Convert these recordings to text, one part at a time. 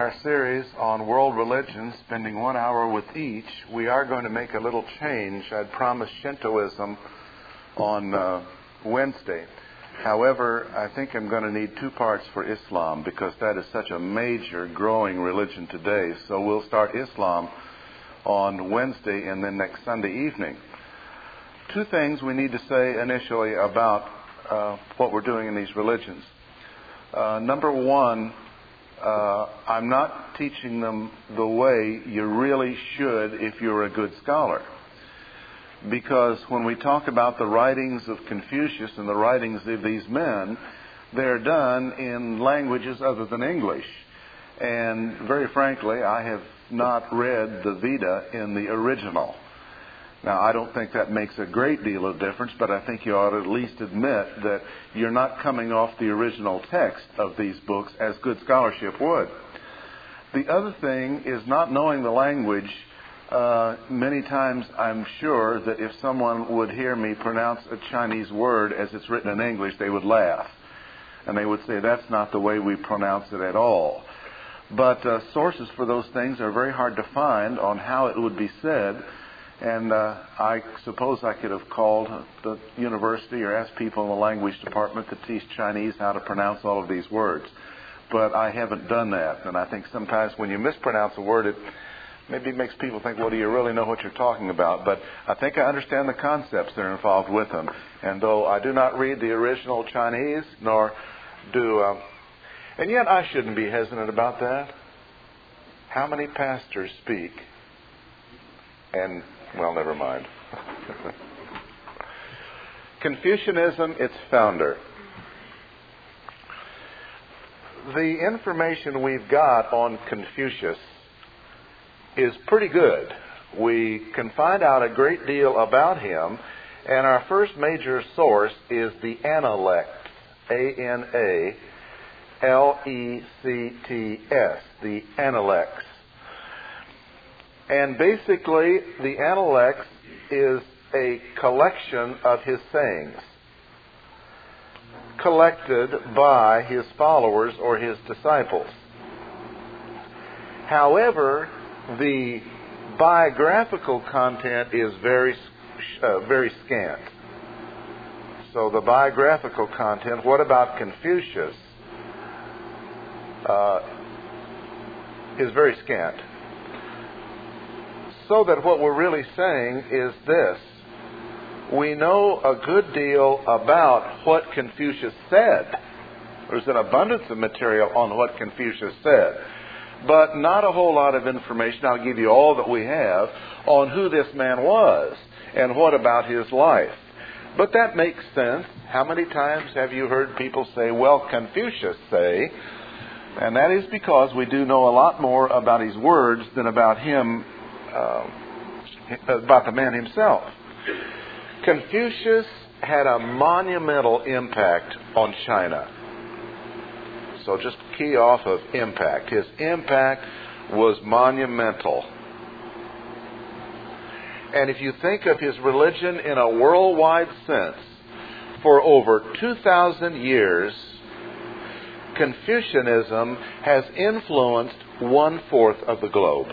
Our series on world religions, spending 1 hour with each, we are going to make a little change. I'd promised Shintoism on Wednesday. However, I think I'm going to need 2 parts for Islam because that is such a major growing religion today. So we'll start Islam on Wednesday and then next Sunday evening. 2 things we need to say initially about what we're doing in these religions. Number one, I'm not teaching them the way you really should if you're a good scholar. Because when we talk about the writings of Confucius and the writings of these men, they're done in languages other than English. And very frankly, I have not read the Veda in the original. Now, I don't think that makes a great deal of difference, but I think you ought to at least admit that you're not coming off the original text of these books as good scholarship would. The other thing is not knowing the language. Many times I'm sure that if someone would hear me pronounce a Chinese word as it's written in English, they would laugh. And they would say, that's not the way we pronounce it at all. But sources for those things are very hard to find on how it would be said. And I suppose I could have called the university or asked people in the language department that teach Chinese how to pronounce all of these words. But I haven't done that. And I think sometimes when you mispronounce a word, it maybe makes people think, well, do you really know what you're talking about? But I think I understand the concepts that are involved with them. And though I do not read the original Chinese, nor do... and yet I shouldn't be hesitant about that. How many pastors speak? And... well, never mind. Confucianism, its founder. The information we've got on Confucius is pretty good. We can find out a great deal about him, and our first major source is the Analects, A-N-A-L-E-C-T-S, the Analects. And basically, the Analects is a collection of his sayings, collected by his followers or his disciples. However, the biographical content is very scant. So the biographical content, what about Confucius, is very scant. So that what we're really saying is this. We know a good deal about what Confucius said. There's an abundance of material on what Confucius said. But not a whole lot of information, I'll give you all that we have, on who this man was and what about his life. But that makes sense. How many times have you heard people say, well, Confucius say? And that is because we do know a lot more about his words than about him, about the man himself. Confucius had a monumental impact on China. So just key off of impact. His impact was monumental. And if you think of his religion in a worldwide sense, for over 2,000 years, Confucianism has influenced 1/4 of the globe.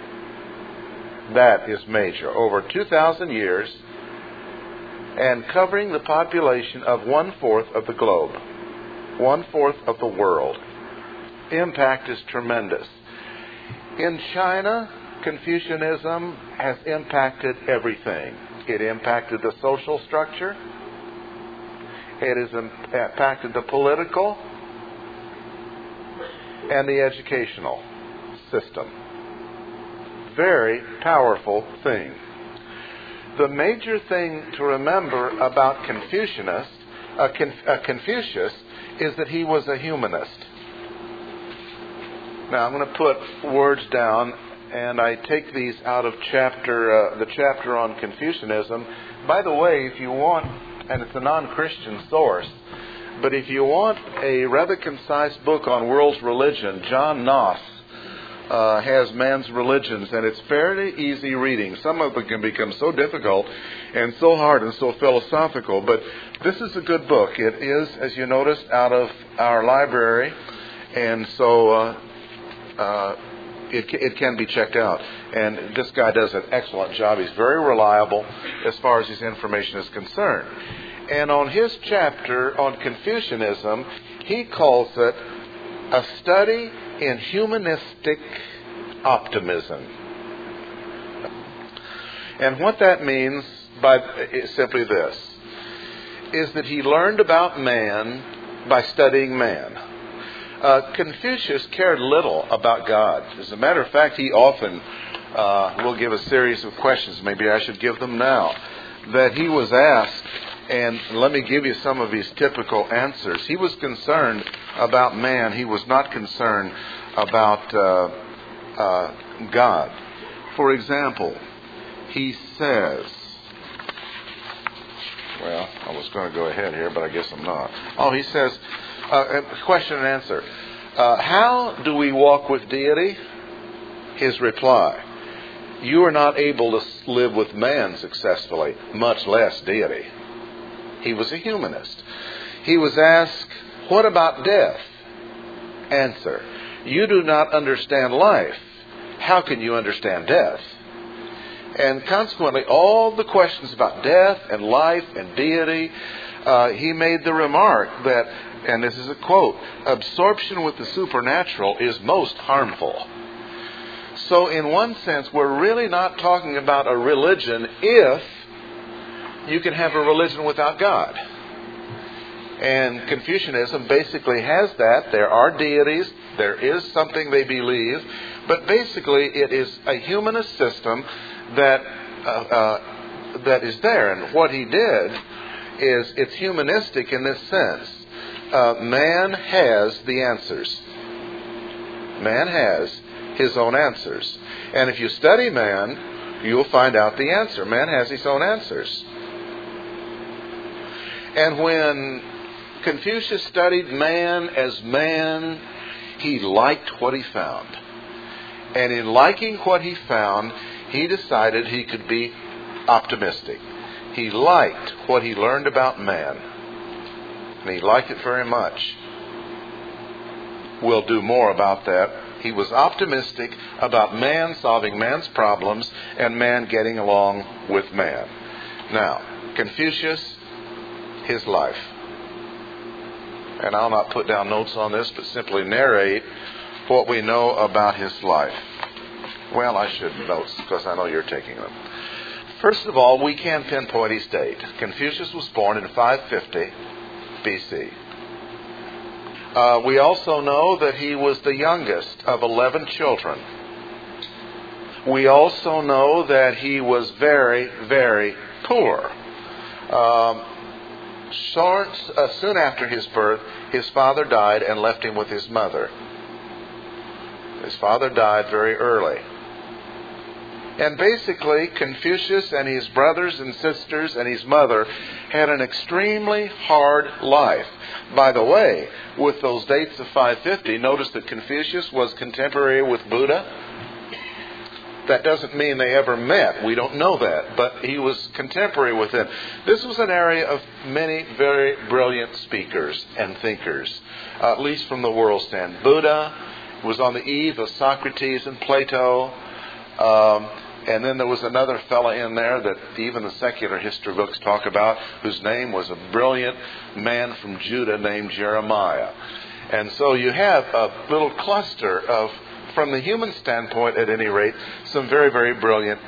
That is major. Over 2,000 years and covering the population of 1/4 of the globe. 1/4 of the world. Impact is tremendous. In China, Confucianism has impacted everything. It impacted the social structure. It has impacted the political and the educational system. Very powerful thing. The major thing to remember about Confucius is that he was a humanist. Now I'm going to put words down, and I take these out of the chapter on Confucianism. By the way, if you want, and it's a non-Christian source, but if you want a rather concise book on world's religion, John Noss has Man's Religions, and it's fairly easy reading. Some of them can become so difficult and so hard and so philosophical, but this is a good book. It is, as you noticed, out of our library, and so it can be checked out. And this guy does an excellent job. He's very reliable as far as his information is concerned. And on his chapter on Confucianism, he calls it a study in humanistic optimism. And what that means is simply this, is that he learned about man by studying man. Confucius cared little about God. As a matter of fact, he often will give a series of questions. Maybe I should give them now. That he was asked, and let me give you some of his typical answers. He was concerned about man. He was not concerned about God. For example, he says, well, I was going to go ahead here, but I guess I'm not. Oh, he says, question and answer. How do we walk with deity? His reply, you are not able to live with man successfully, much less deity. He was a humanist. He was asked, what about death? Answer, you do not understand life. How can you understand death? And consequently, all the questions about death and life and deity, he made the remark that, and this is a quote, absorption with the supernatural is most harmful. So in one sense, we're really not talking about a religion if you can have a religion without God. And Confucianism basically has that. There are deities. There is something they believe. But basically, it is a humanist system that is there. And what he did is it's humanistic in this sense. Man has the answers. Man has his own answers. And if you study man, you'll find out the answer. Man has his own answers. And when Confucius studied man as man, he liked what he found. And in liking what he found, he decided he could be optimistic. He liked what he learned about man. And he liked it very much. We'll do more about that. He was optimistic about man solving man's problems and man getting along with man. Now, Confucius, his life. And I'll not put down notes on this, but simply narrate what we know about his life. Well, I should notes because I know you're taking them. First of all, we can pinpoint his date. Confucius was born in 550 BC. We also know that he was the youngest of 11 children. We also know that he was very, very poor. Soon after his birth, his father died and left him with his mother. His father died very early. And basically, Confucius and his brothers and sisters and his mother had an extremely hard life. By the way, with those dates of 550, notice that Confucius was contemporary with Buddha. That doesn't mean they ever met. We don't know that. But he was contemporary with them. This was an area of many very brilliant speakers and thinkers, at least from the world stand. Buddha was on the eve of Socrates and Plato. And then there was another fellow in there that even the secular history books talk about, whose name was a brilliant man from Judah named Jeremiah. And so you have a little cluster of, from the human standpoint at any rate, some very, very brilliant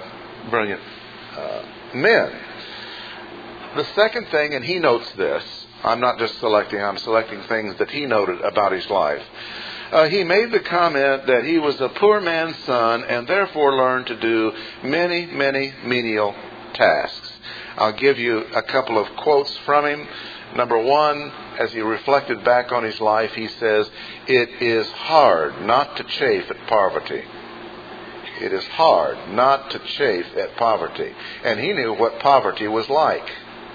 men. The second thing, and he notes this, I'm not just selecting, I'm selecting things that he noted about his life. He made the comment that he was a poor man's son and therefore learned to do many, many menial tasks. I'll give you a couple of quotes from him. Number one, as he reflected back on his life, he says, "It is hard not to chafe at poverty." It is hard not to chafe at poverty. And he knew what poverty was like.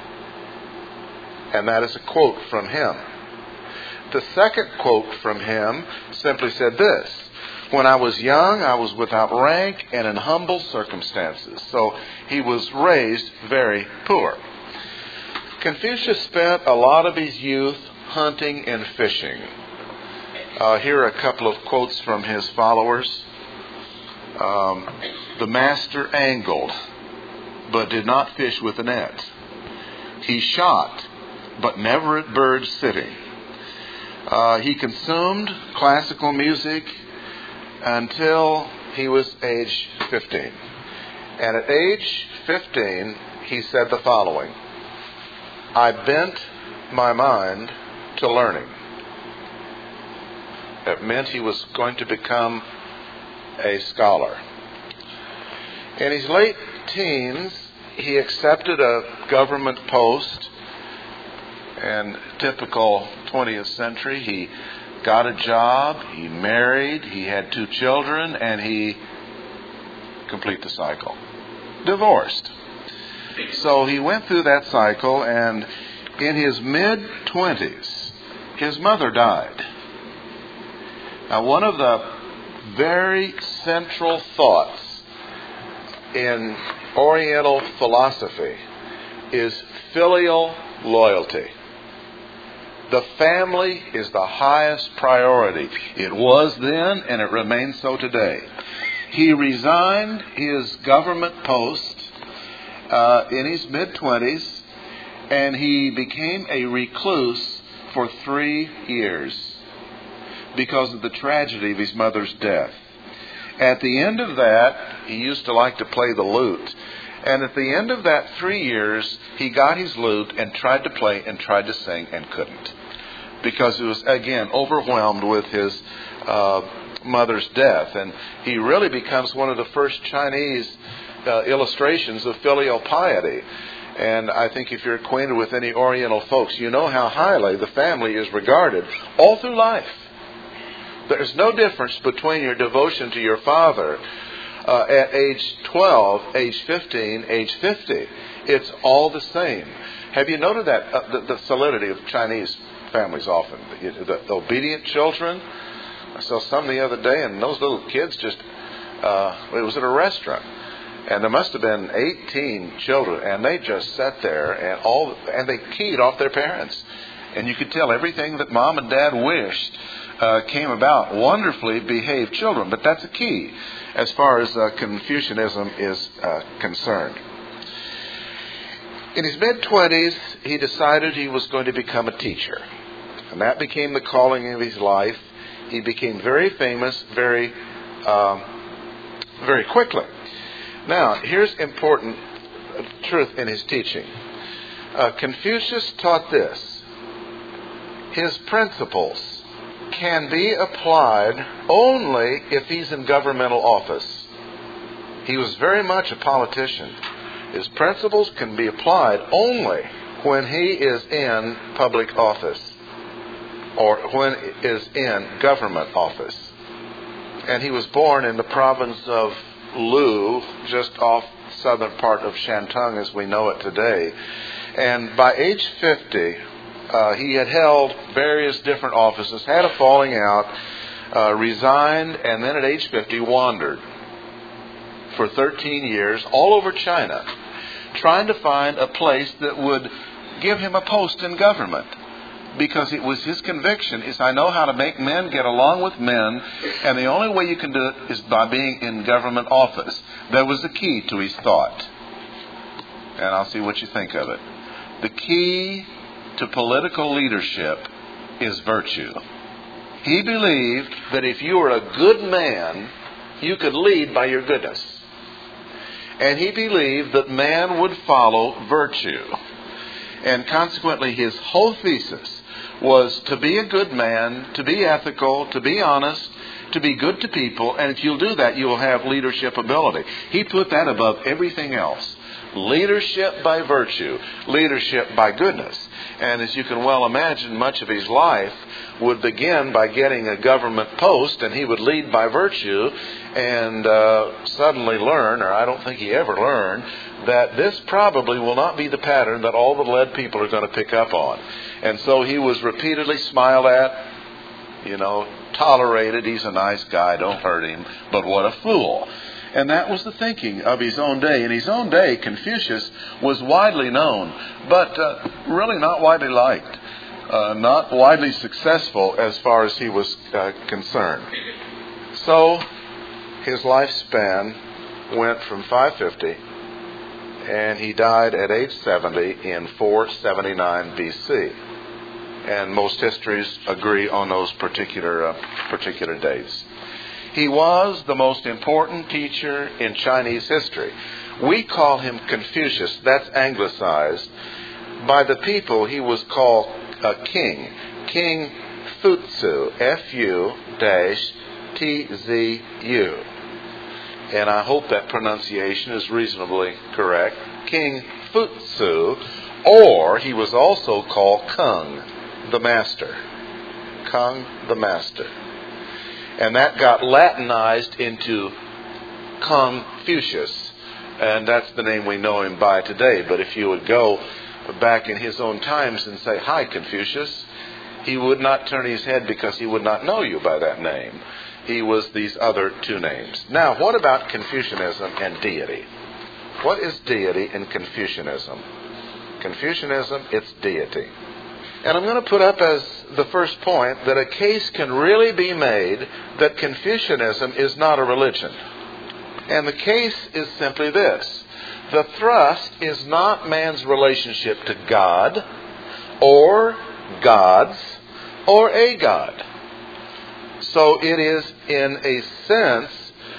And that is a quote from him. The second quote from him simply said this: "When I was young, I was without rank and in humble circumstances." So he was raised very poor. Confucius spent a lot of his youth hunting and fishing. Here are a couple of quotes from his followers. The master angled, but did not fish with a net. He shot, but never at birds sitting. He consumed classical music until he was age 15. And at age 15, he said the following: I bent my mind to learning. It meant he was going to become a scholar. In his late teens, he accepted a government post. And typical 20th century, he got a job, he married, he had 2 children, and he, complete the cycle, divorced. So he went through that cycle, and in his mid-20s, his mother died. Now, one of the very central thoughts in Oriental philosophy is filial loyalty. The family is the highest priority. It was then, and it remains so today. He resigned his government post in his mid-20s, and he became a recluse for 3 years because of the tragedy of his mother's death. At the end of that, he used to like to play the lute. And at the end of that 3 years, he got his lute and tried to play and tried to sing and couldn't. Because he was, again, overwhelmed with his mother's death. And he really becomes one of the first Chinese illustrations of filial piety. And I think if you're acquainted with any Oriental folks, you know how highly the family is regarded all through life. There's no difference between your devotion to your father at age 12, age 15, age 50. It's all the same. Have you noted that the solidity of Chinese families often? The obedient children. I saw some the other day, and those little kids just, it was at a restaurant. And there must have been 18 children, and they just sat there and they keyed off their parents. And you could tell everything that mom and dad wished came about. Wonderfully behaved children, but that's a key as far as Confucianism is concerned. In his mid-20s, he decided he was going to become a teacher. And that became the calling of his life. He became very famous very quickly. Now, here's important truth in his teaching. Confucius taught this: his principles can be applied only if he's in governmental office. He was very much a politician. His principles can be applied only when he is in public office or when he is in government office. And he was born in the province of Lu, just off the southern part of Shantung as we know it today. And by age 50, he had held various different offices, had a falling out, resigned, and then at age 50 wandered for 13 years all over China, trying to find a place that would give him a post in government. Because it was his conviction is, I know how to make men get along with men, and the only way you can do it is by being in government office. That was the key to his thought. And I'll see what you think of it. The key to political leadership is virtue. He believed that if you were a good man, you could lead by your goodness. And he believed that man would follow virtue. And consequently, his whole thesis was to be a good man, to be ethical, to be honest, to be good to people, and if you'll do that, you will have leadership ability. He put that above everything else. Leadership by virtue, leadership by goodness. And as you can well imagine, much of his life would begin by getting a government post, and he would lead by virtue and suddenly learn, or I don't think he ever learned, that this probably will not be the pattern that all the led people are going to pick up on. And so he was repeatedly smiled at, tolerated. He's a nice guy, don't hurt him, but what a fool. And that was the thinking of his own day. In his own day, Confucius was widely known, but really not widely liked. not widely successful as far as he was concerned. So his lifespan went from 550, and he died at age 70 in 479 BC. And most histories agree on those particular dates. He was the most important teacher in Chinese history. We call him Confucius. That's anglicized. By the people, he was called a king. King Futzu, Fu-Tzu. And I hope that pronunciation is reasonably correct. King Futzu, or he was also called Kung, the Master. Kung, the Master. And that got Latinized into Confucius. And that's the name we know him by today. But if you would go back in his own times and say, "Hi, Confucius," he would not turn his head because he would not know you by that name. He was these other two names. Now, what about Confucianism and deity? What is deity in Confucianism? Confucianism, it's deity. And I'm going to put up as the first point that a case can really be made that Confucianism is not a religion. And the case is simply this. The thrust is not man's relationship to God, or gods, or a God. So it is, in a sense,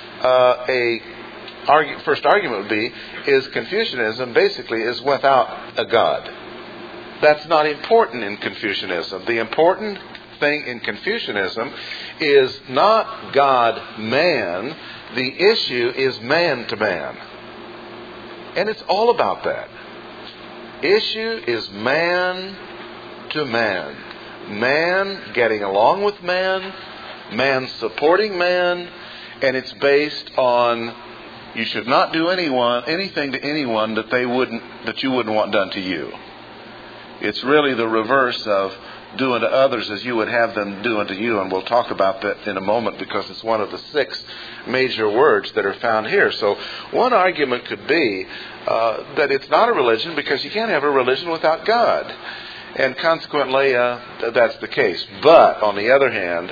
first argument would be, is Confucianism basically is without a God. That's not important in Confucianism. The important thing in Confucianism is not God-man. The issue is man to man. And it's all about that. Issue is man to man. Man getting along with man, man supporting man, and it's based on you should not do anything to anyone that you wouldn't want done to you. It's really the reverse of doing to others as you would have them do unto you, and we'll talk about that in a moment because it's one of the 6 major words that are found here. So one argument could be that it's not a religion because you can't have a religion without God. And consequently, that's the case. But, on the other hand,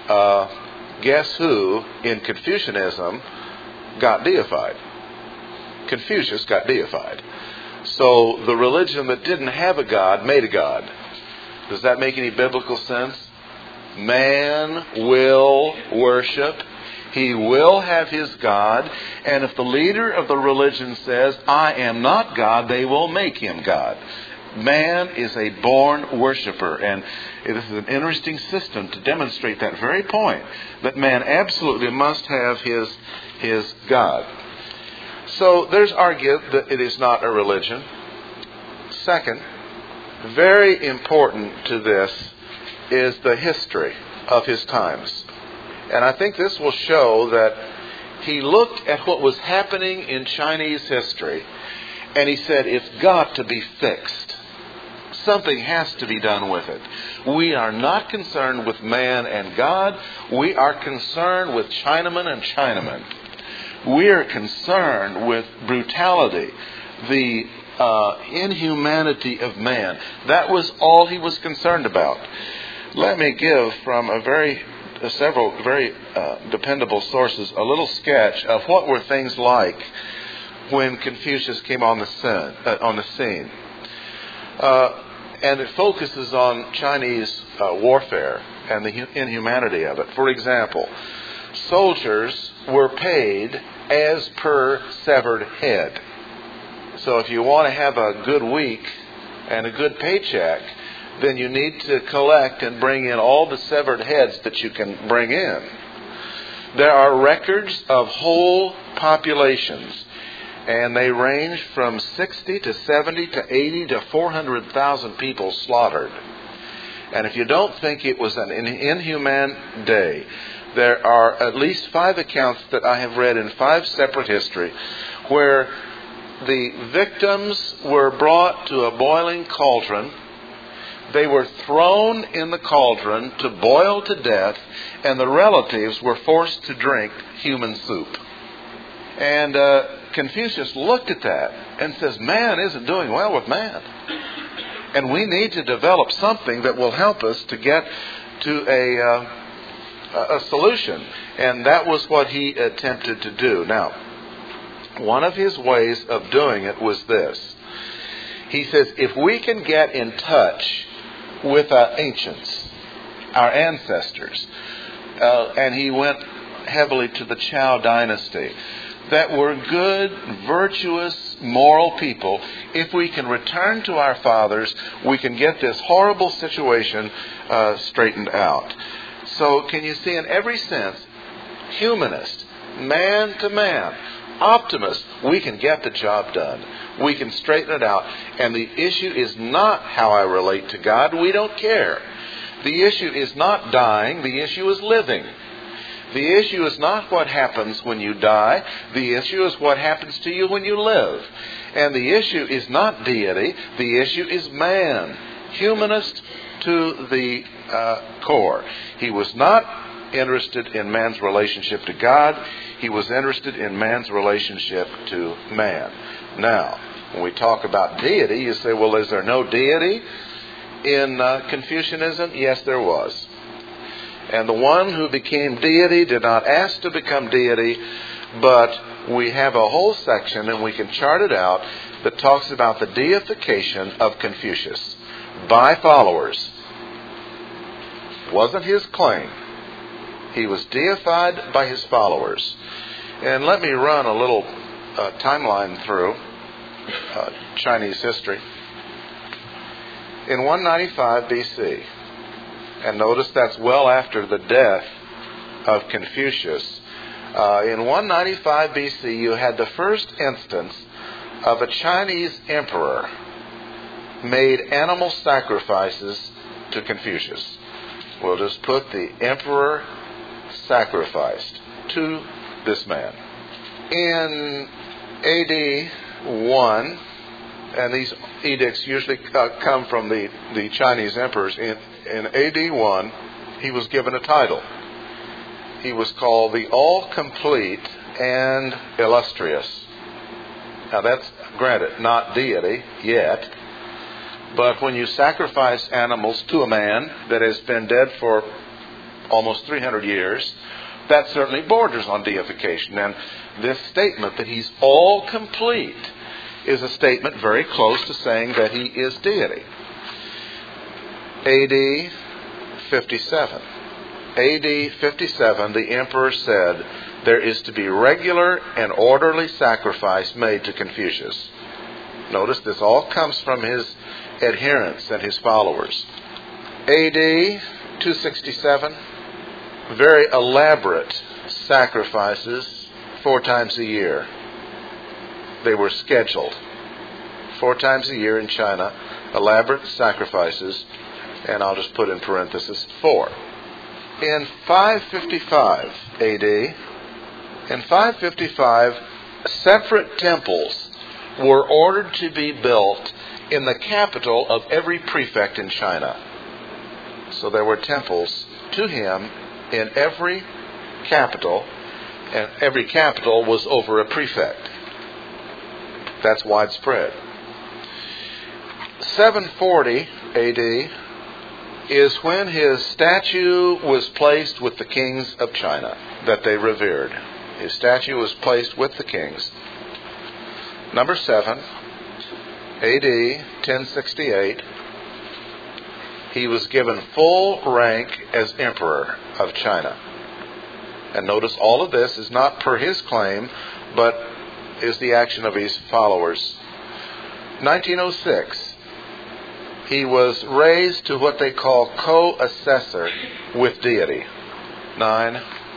guess who in Confucianism got deified? Confucius got deified. So the religion that didn't have a God made a God. Does that make any biblical sense? Man will worship. He will have his God. And if the leader of the religion says, "I am not God," they will make him God. Man is a born worshiper. And this is an interesting system to demonstrate that very point, that man absolutely must have his God. So there's argued that it is not a religion. Second, very important to this is the history of his times. And I think this will show that he looked at what was happening in Chinese history and he said, it's got to be fixed. Something has to be done with it. We are not concerned with man and God. We are concerned with Chinaman and Chinaman. We are concerned with brutality, the inhumanity of man. That was all he was concerned about. Let me give from several very dependable sources a little sketch of what were things like when Confucius came on the scene. And it focuses on Chinese warfare and the inhumanity of it. For example, soldiers were paid as per severed head. So if you want to have a good week and a good paycheck, then you need to collect and bring in all the severed heads that you can bring in. There are records of whole populations, and they range from 60 to 70 to 80 to 400,000 people slaughtered. And if you don't think it was an inhumane day, there are at least 5 accounts that I have read in 5 separate history where the victims were brought to a boiling cauldron. They were thrown in the cauldron to boil to death, and the relatives were forced to drink human soup. And Confucius looked at that and says, man isn't doing well with man. And we need to develop something that will help us to get to a solution. And that was what he attempted to do. Now, one of his ways of doing it was this. He says, if we can get in touch with our ancients, our ancestors, and he went heavily to the Zhou dynasty, that were good, virtuous, moral people. If we can return to our fathers, we can get this horrible situation straightened out. So can you see, in every sense, humanist, man to man, optimist, we can get the job done. We can straighten it out. And the issue is not how I relate to God. We don't care. The issue is not dying. The issue is living. The issue is not what happens when you die. The issue is what happens to you when you live. And the issue is not deity. The issue is man. Humanist to the core. He was not interested in man's relationship to God. He was interested in man's relationship to man. Now, when we talk about deity, you say, well, is there no deity in Confucianism? Yes, there was. And the one who became deity did not ask to become deity, but we have a whole section, and we can chart it out, that talks about the deification of Confucius by followers. It wasn't his claim. He was deified by his followers. And let me run a little timeline through Chinese history. In 195 BC, and notice that's well after the death of Confucius, in 195 BC you had the first instance of a Chinese emperor made animal sacrifices to Confucius. We'll just put the emperor sacrificed to this man. In AD 1, and these edicts usually come from the Chinese emperors, in AD 1, he was given a title. He was called the All-Complete and Illustrious. Now that's, granted, not deity yet, but when you sacrifice animals to a man that has been dead for almost 300 years, that certainly borders on deification. And this statement that he's all complete is a statement very close to saying that he is deity. AD 57. AD 57, the emperor said, there is to be regular and orderly sacrifice made to Confucius. Notice this all comes from his adherents and his followers. AD 267, very elaborate sacrifices 4 times a year. They were scheduled 4 times a year in China, elaborate sacrifices, and I'll just put in parenthesis 4. In 555 AD, in 555, separate temples were ordered to be built in the capital of every prefect in China. So there were temples to him in every capital, and every capital was over a prefect. That's widespread. 740 AD is when his statue was placed with the kings of China that they revered. His statue was placed with the kings. Number 7, AD 1068, he was given full rank as emperor of China. And notice all of this is not per his claim, but is the action of his followers. 1906, he was raised to what they call co-assessor with deity. 9,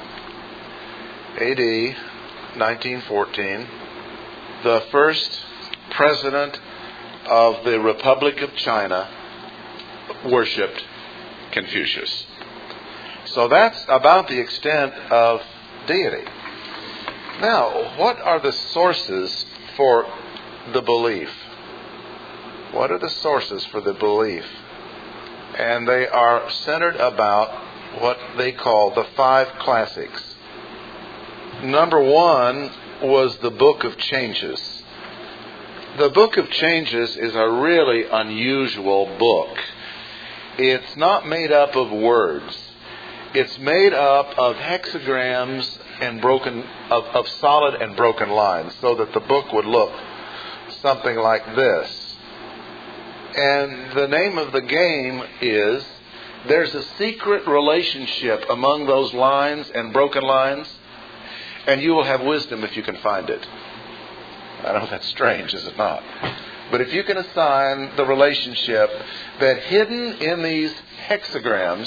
AD 1914, the first president of the Republic of China worshipped Confucius. So that's about the extent of deity. Now, what are the sources for the belief? What are the sources for the belief? And they are centered about what they call the 5 classics. Number 1 was the Book of Changes. The Book of Changes is a really unusual book. It's not made up of words. It's made up of hexagrams and of solid and broken lines, so that the book would look something like this. And the name of the game is, there's a secret relationship among those lines and broken lines, and you will have wisdom if you can find it. I know that's strange, is it not? But if you can assign the relationship that hidden in these hexagrams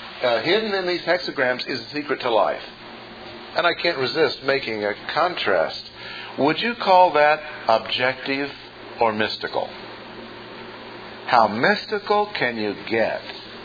is a secret to life. And I can't resist making a contrast. Would you call that objective or mystical? How mystical can you get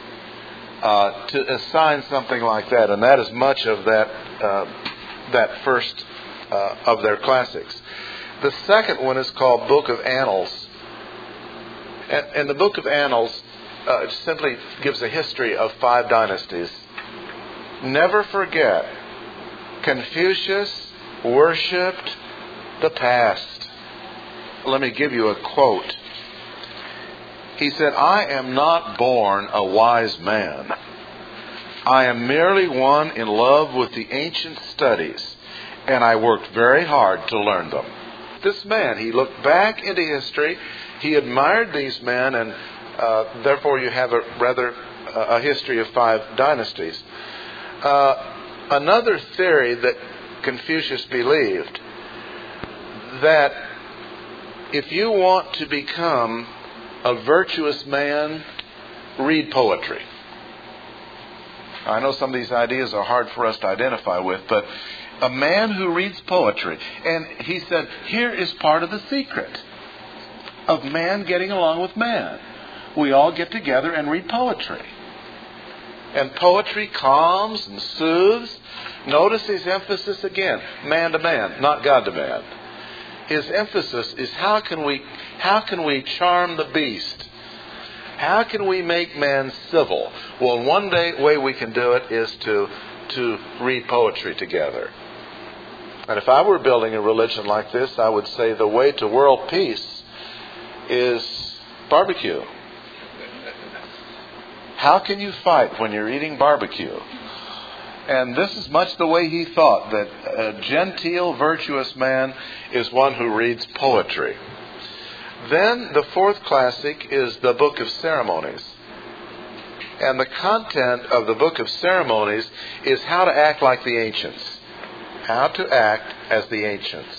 to assign something like that? And that is much of that first of their classics. The second one is called Book of Annals. And the Book of Annals simply gives a history of 5 dynasties. Never forget, Confucius worshipped the past. Let me give you a quote. He said, "I am not born a wise man. I am merely one in love with the ancient studies, and I worked very hard to learn them." This man, he looked back into history, he admired these men, and therefore you have a history of 5 dynasties. Another theory that Confucius believed, that if you want to become a virtuous man, read poetry. I know some of these ideas are hard for us to identify with, but a man who reads poetry, and he said, here is part of the secret of man getting along with man. We all get together and read poetry. And poetry calms and soothes. Notice his emphasis again, man to man, not God to man. His emphasis is how can we charm the beast? How can we make man civil? Well, one way we can do it is to read poetry together. And if I were building a religion like this, I would say the way to world peace is barbecue. How can you fight when you're eating barbecue? And this is much the way he thought, that a genteel, virtuous man is one who reads poetry. Then the 4th classic is the Book of Ceremonies. And the content of the Book of Ceremonies is how to act like the ancients. How to act as the ancients.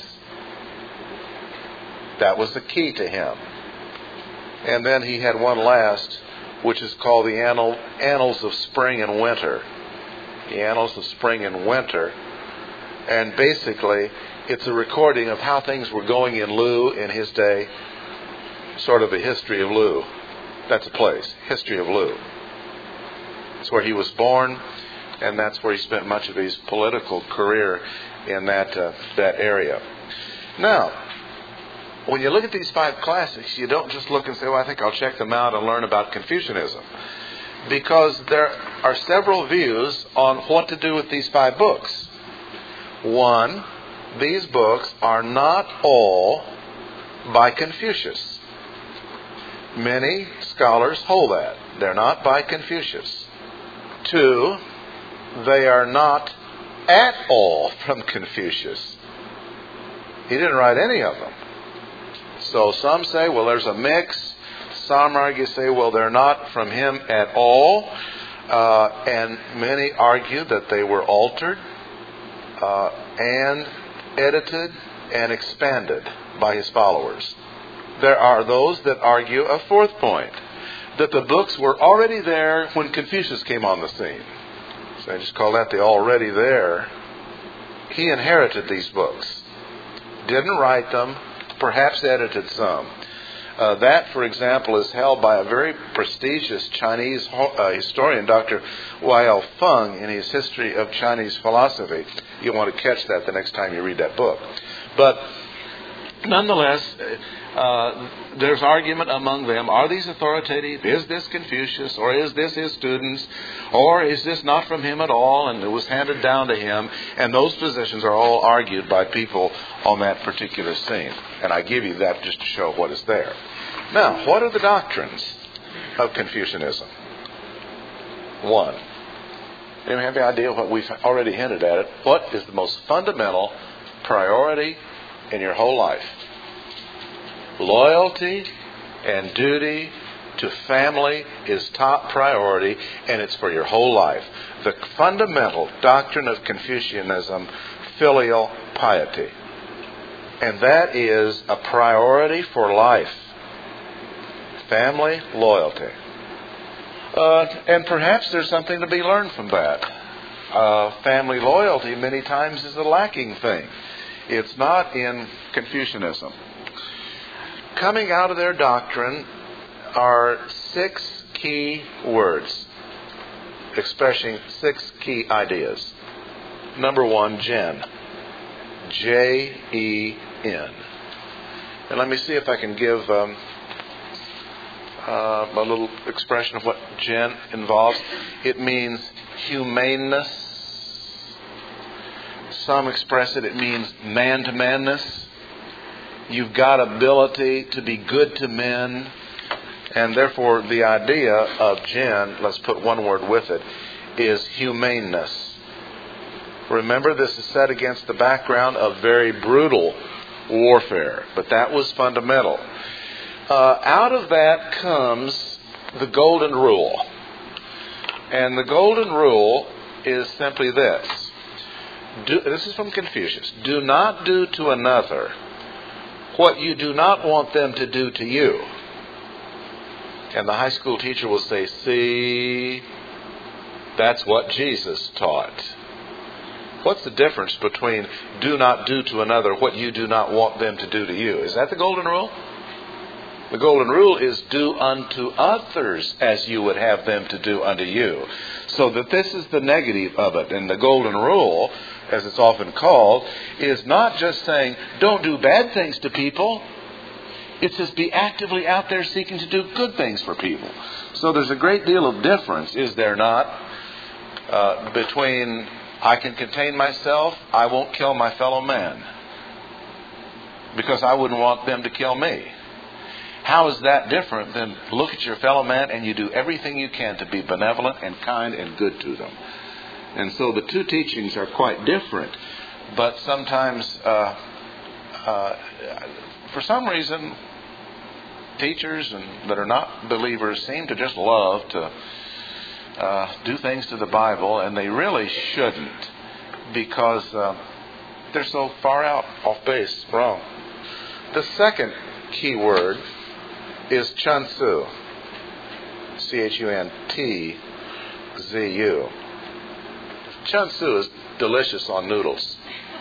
That was the key to him. And then he had one last, which is called the Annals of Spring and Winter. The Annals of Spring and Winter. And basically, it's a recording of how things were going in Lu in his day. Sort of a history of Lu. That's a place. History of Lu. It's where he was born, and that's where he spent much of his political career in that area. Now, when you look at these 5 classics, you don't just look and say, well, I think I'll check them out and learn about Confucianism. Because there are several views on what to do with these 5 books. One, these books are not all by Confucius. Many scholars hold that. They're not by Confucius. 2, they are not at all from Confucius. He didn't write any of them. So some say, well, there's a mix. Some argue, say, well, they're not from him at all. And many argue that they were altered and edited and expanded by his followers. There are those that argue a 4th point, that the books were already there when Confucius came on the scene. So I just call that the already there. He inherited these books. Didn't write them, perhaps edited some. That, for example, is held by a very prestigious Chinese historian, Dr. Y.L. Feng, in his History of Chinese Philosophy. You'll want to catch that the next time you read that book. But Nonetheless, there's argument among them. Are these authoritative? Is this Confucius? Or is this his students? Or is this not from him at all and it was handed down to him? And those positions are all argued by people on that particular scene. And I give you that just to show what is there. Now, what are the doctrines of Confucianism? One. Anyone have any idea what we've already hinted at it? What is the most fundamental priority in your whole life? Loyalty and duty to family is top priority, and it's for your whole life. The fundamental doctrine of Confucianism, filial piety. And that is a priority for life. Family loyalty. And perhaps there's something to be learned from that. Family loyalty many times is a lacking thing. It's not in Confucianism. Coming out of their doctrine are 6 key words, expressing 6 key ideas. Number 1, Jen. J-E-N. And let me see if I can give a little expression of what Jen involves. It means humaneness. Some express it means man-to-manness. You've got ability to be good to men. And therefore, the idea of Jen, let's put one word with it, is humaneness. Remember, this is set against the background of very brutal warfare. But that was fundamental. Out of that comes the golden rule. And the golden rule is simply this. This is from Confucius. Do not do to another what you do not want them to do to you. And the high school teacher will say, see, that's what Jesus taught. What's the difference between do not do to another what you do not want them to do to you? Is that the golden rule? The golden rule is do unto others as you would have them to do unto you. So that this is the negative of it. And the golden rule, as it's often called, is not just saying don't do bad things to people. It says be actively out there seeking to do good things for people. So there's a great deal of difference, is there not, between I can contain myself, I won't kill my fellow man, because I wouldn't want them to kill me. How is that different than look at your fellow man and you do everything you can to be benevolent and kind and good to them? And so the two teachings are quite different. But sometimes, for some reason, teachers that are not believers seem to just love to do things to the Bible, and they really shouldn't, because they're so far out, off base, wrong. The second key word is Chun Tzu. C-H-U-N-T-Z-U. Chun Tzu is delicious on noodles.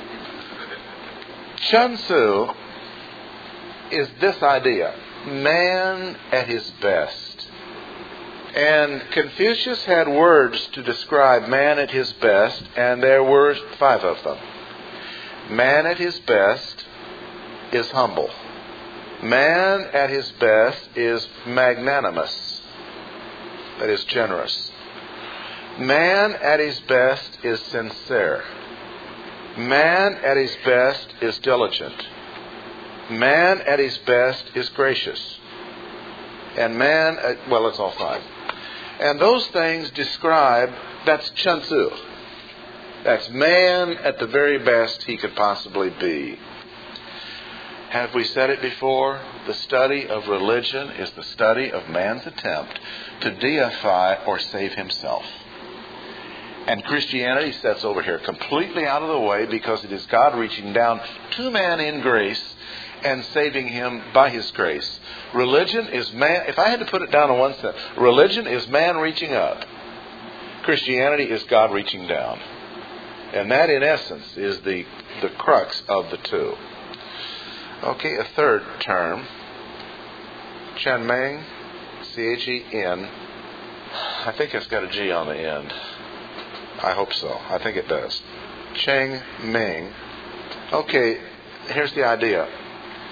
Chun Tzu is this idea, man at his best. And Confucius had words to describe man at his best, and there were 5 of them. Man at his best is humble. Man at his best is magnanimous, that is generous. Man at his best is sincere. Man at his best is diligent. Man at his best is gracious. And man, well, it's all 5. And those things describe, that's Chun Tzu. That's man at the very best he could possibly be. Have we said it before? The study of religion is the study of man's attempt to deify or save himself. And Christianity sets over here completely out of the way, because it is God reaching down to man in grace and saving him by His grace. Religion is man, if I had to put it down in one sentence, religion is man reaching up. Christianity is God reaching down. And that, in essence, is the crux of the two. Okay, a third term, Chen Ming, C-H-E-N. I think it's got a G on the end. I hope so. I think it does. Cheng Ming. Okay, here's the idea.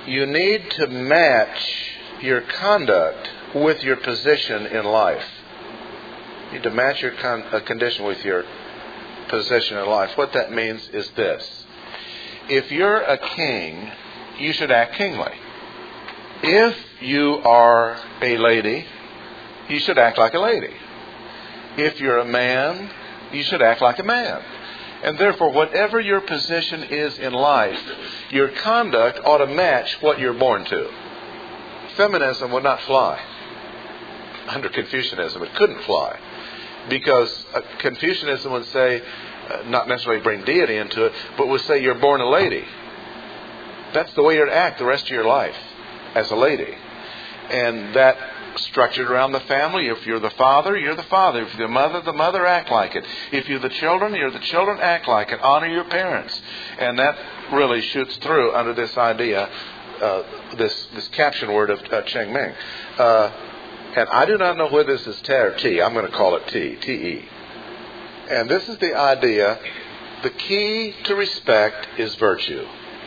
you need to match your conduct with your position in life. You need to match your condition with your position in life. What that means is this. If you're a king, you should act kingly. If you are a lady, you should act like a lady. If you're a man, you should act like a man. And therefore, whatever your position is in life, your conduct ought to match what you're born to. Feminism would not fly. Under Confucianism, it couldn't fly. Because Confucianism would say, not necessarily bring deity into it, but would say you're born a lady. That's the way you're to act the rest of your life, as a lady. And that structured around the family. If you're the father, you're the father. If you're the mother, act like it. If you're the children, act like it. Honor your parents. And that really shoots through under this idea, this caption word of Cheng Ming. And I do not know whether this is Te or T. I'm going to call it T, T-E. And this is the idea, the key to respect is virtue.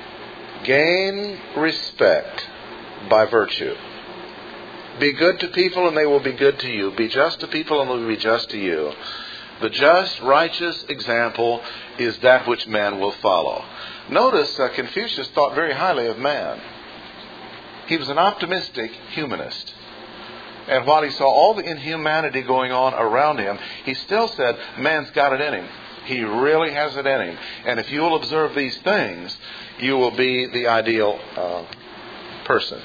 Gain respect by virtue. Be good to people and they will be good to you. Be just to people and they will be just to you. The just, righteous example is that which man will follow. Notice Confucius thought very highly of man. He was an optimistic humanist. And while he saw all the inhumanity going on around him, he still said, man's got it in him. He really has it in him. And if you will observe these things, you will be the ideal person.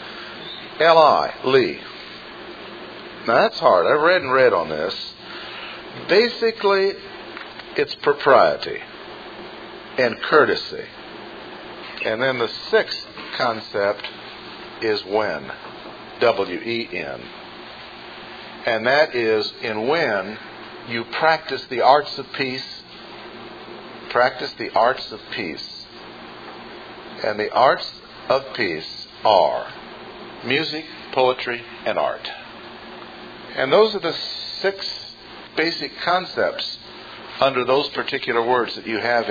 L-I, Lee. Now that's hard. I've read on this. Basically, it's propriety and courtesy. And then the sixth concept is when. W-E-N. And that is in when you practice the arts of peace. Practice the arts of peace. And the arts of peace are music, poetry, and art. And those are the 6 basic concepts under those particular words that you have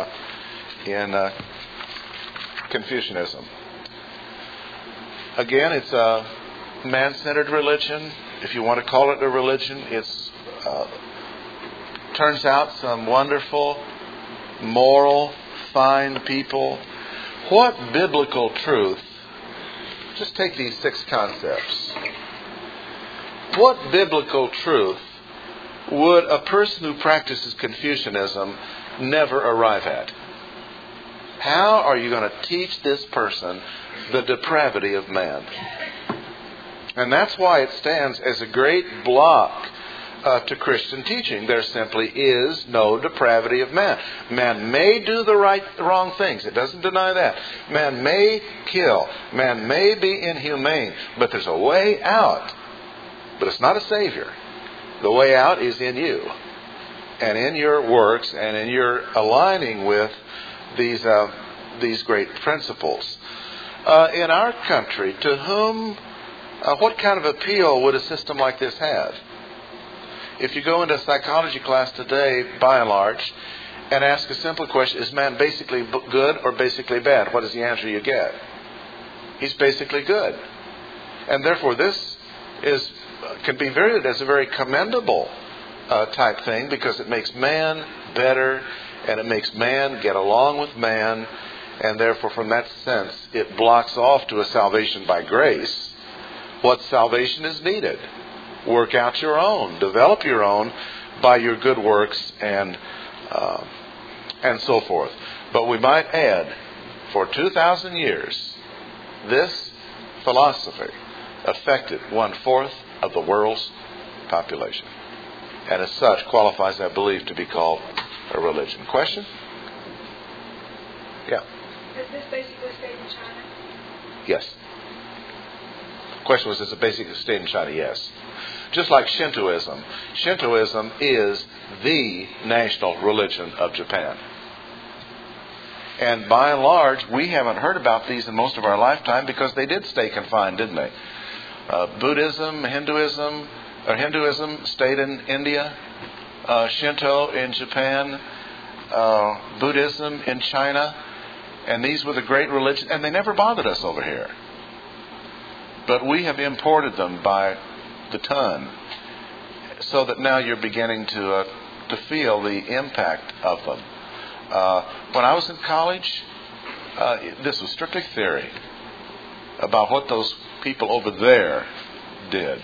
in Confucianism. Again, it's a man-centered religion. If you want to call it a religion, it's turns out some wonderful, moral, fine people. What biblical truth? Just take these 6 concepts. What biblical truth would a person who practices Confucianism never arrive at? How are you going to teach this person the depravity of man? And that's why it stands as a great block to Christian teaching. There simply is no depravity of man. Man may do the wrong things. It doesn't deny that. Man may kill. Man may be inhumane. But there's a way out. But it's not a savior. The way out is in you. And in your works and in your aligning with these great principles. In our country, to whom, what kind of appeal would a system like this have? If you go into a psychology class today, by and large, and ask a simple question, is man basically good or basically bad? What is the answer you get? He's basically good. And therefore this can be viewed as a very commendable type thing, because it makes man better and it makes man get along with man, and therefore from that sense it blocks off to a salvation by grace what salvation is needed. Work out your own, develop your own by your good works and so forth. But we might add, for 2,000 years, this philosophy affected 1/4 of the world's population, and as such qualifies, I believe, to be called a religion. Question? Yeah. Does this basically stay in China? Yes. The question was, does it basically stay in China? Yes. Just like Shintoism. Shintoism is the national religion of Japan. And by and large, we haven't heard about these in most of our lifetime because they did stay confined, didn't they? Buddhism, Hinduism stayed in India, Shinto in Japan, Buddhism in China, And these were the great religions, and they never bothered us over here. But we have imported them by the ton, so that now you're beginning to feel the impact of them. When I was in college, this was strictly theory about what those people over there did.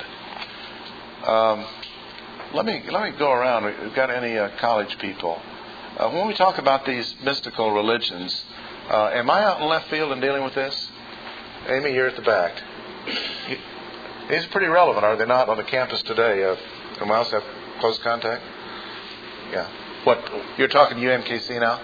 Let me go around. We've got any college people? When we talk about these mystical religions, am I out in left field in dealing with this? Amy, you're at the back. These are pretty relevant, are they not, on the campus today? Can we also have close contact? Yeah. What, you're talking UMKC now?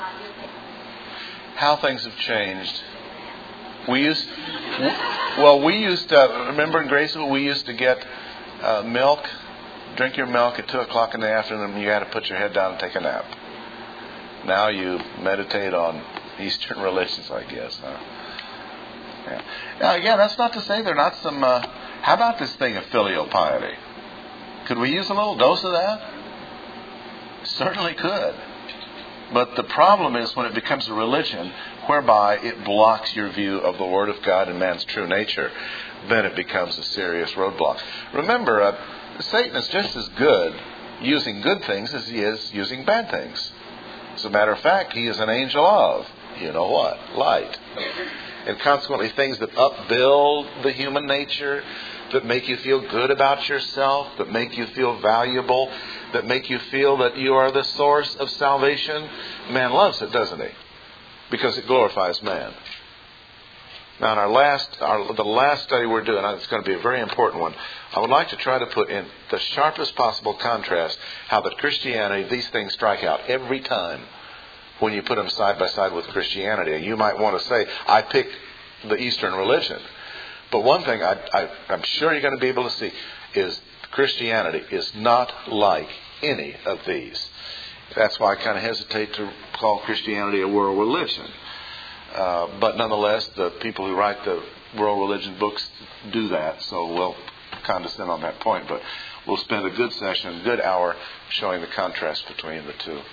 How things have changed. We used to, remember in Graceville, we used to get milk, drink your milk at 2 o'clock in the afternoon, and you had to put your head down and take a nap. Now you meditate on Eastern religions, I guess. Huh? Yeah. Now, again, that's not to say there are not some... how about this thing of filial piety? Could we use a little dose of that? Certainly could. But the problem is when it becomes a religion whereby it blocks your view of the Word of God and man's true nature, then it becomes a serious roadblock. Remember, Satan is just as good using good things as he is using bad things. As a matter of fact, he is an angel of, you know what, light. And consequently, things that upbuild the human nature, that make you feel good about yourself, that make you feel valuable, that make you feel that you are the source of salvation. Man loves it, doesn't he? Because it glorifies man. Now, in the last study we're doing, it's going to be a very important one. I would like to try to put in the sharpest possible contrast how that Christianity, these things strike out every time when you put them side by side with Christianity. And you might want to say, I picked the Eastern religion. But one thing I'm sure you're going to be able to see is Christianity is not like any of these. That's why I kind of hesitate to call Christianity a world religion. But nonetheless, the people who write the world religion books do that, so we'll condescend on that point. But we'll spend a good session, a good hour, showing the contrast between the two.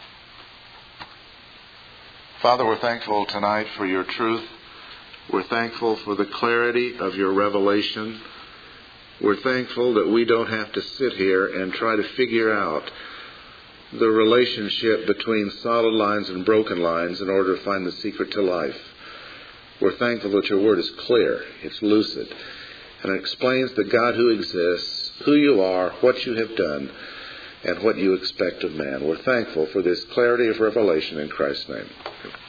Father, we're thankful tonight for your truth. We're thankful for the clarity of your revelation. We're thankful that we don't have to sit here and try to figure out the relationship between solid lines and broken lines in order to find the secret to life. We're thankful that your word is clear, it's lucid, and it explains the God who exists, who you are, what you have done, and what you expect of man. We're thankful for this clarity of revelation in Christ's name.